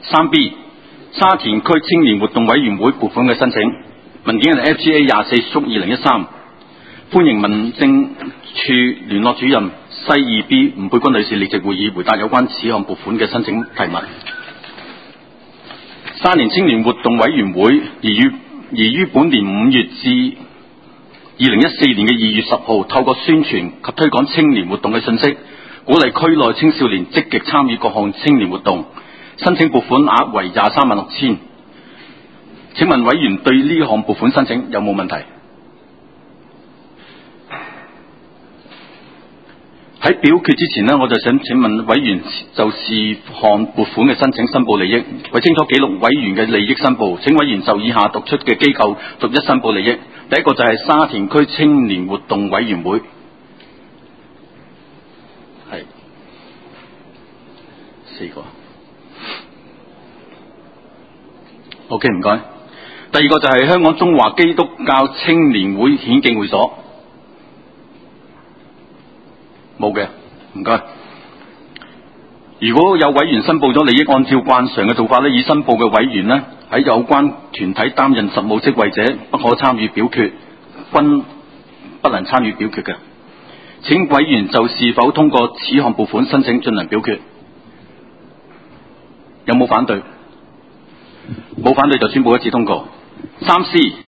3B 沙田區青年活動委員會撥款嘅申請，文件係 FGA 24/2013，歡迎民政處聯絡主任西 2B 吳佩君女士列席會議，回答有關此項撥款嘅申請提問。沙田青年活動委員會宜於本年5月至2014年嘅2月10號，透過宣傳及推廣青年活動嘅信息，鼓勵區內青少年積極參與各項青年活動，申請撥款額為236000。請問委員對呢項撥款申請有冇問題？喺表決之前呢，我就想請問委員就是項撥款嘅申請申報利益，為清楚記錄委員嘅利益申報，請委員就以下讀出嘅機構逐一申報利益。第一個就係沙田區青年活動委員會，係4個。OK， 唔該。第二個就係香港中華基督教青年會顯徑會所，冇嘅，唔該。如果有委員申報咗利益，按照慣常嘅做法呢，已申報嘅委員呢，喺有關團體擔任實務職位者，不可參與表決，均不能參與表決嘅。請委員就是否通過此項撥款申請進行表決。有冇反對？冇反對就宣佈一致通過。3C